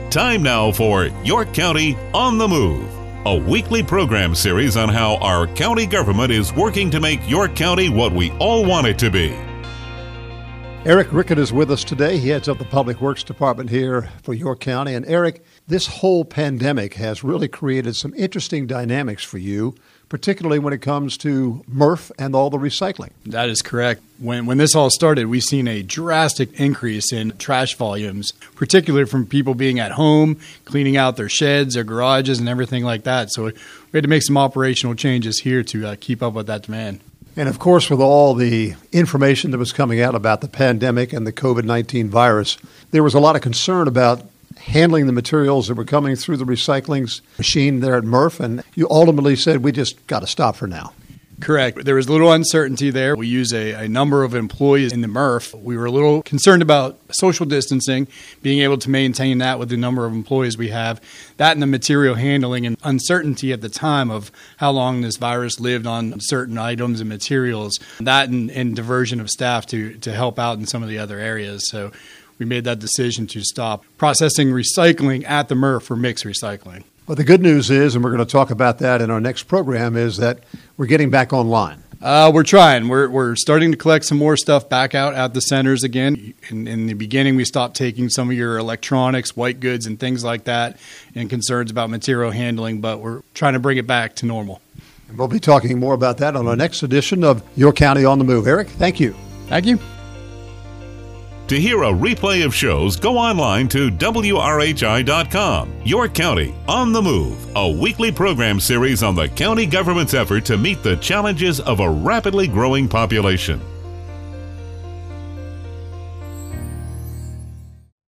Time now for York County on the Move, a weekly program series on how our county government is working to make York County what we all want it to be. Eric Rickett is with us today. He heads up the Public Works Department here for York County. And Eric, this whole pandemic has really created some interesting dynamics for you, particularly when it comes to MRF and all the recycling. That is correct. When this all started, we've seen a drastic increase in trash volumes, particularly from people being at home, cleaning out their sheds, their garages, and everything like that. So we had to make some operational changes here to keep up with that demand. And of course, with all the information that was coming out about the pandemic and the COVID-19 virus, there was a lot of concern about handling the materials that were coming through the recycling machine there at MRF, and you ultimately said, we just got to stop for now. Correct. There was a little uncertainty there. We use a number of employees in the MRF. We were a little concerned about social distancing, being able to maintain that with the number of employees we have, that and the material handling and uncertainty at the time of how long this virus lived on certain items and materials, that and diversion of staff to help out in some of the other areas. So we made that decision to stop processing recycling at the MRF for mixed recycling. But the good news is, and we're going to talk about that in our next program, is that we're getting back online. We're trying. We're starting to collect some more stuff back out at the centers again. In the beginning, we stopped taking some of your electronics, white goods, and things like that, and concerns about material handling, but we're trying to bring it back to normal. And we'll be talking more about that on our next edition of York County on the Move. Eric, thank you. Thank you. To hear a replay of shows, go online to WRHI.com. York County on the Move, a weekly program series on the county government's effort to meet the challenges of a rapidly growing population.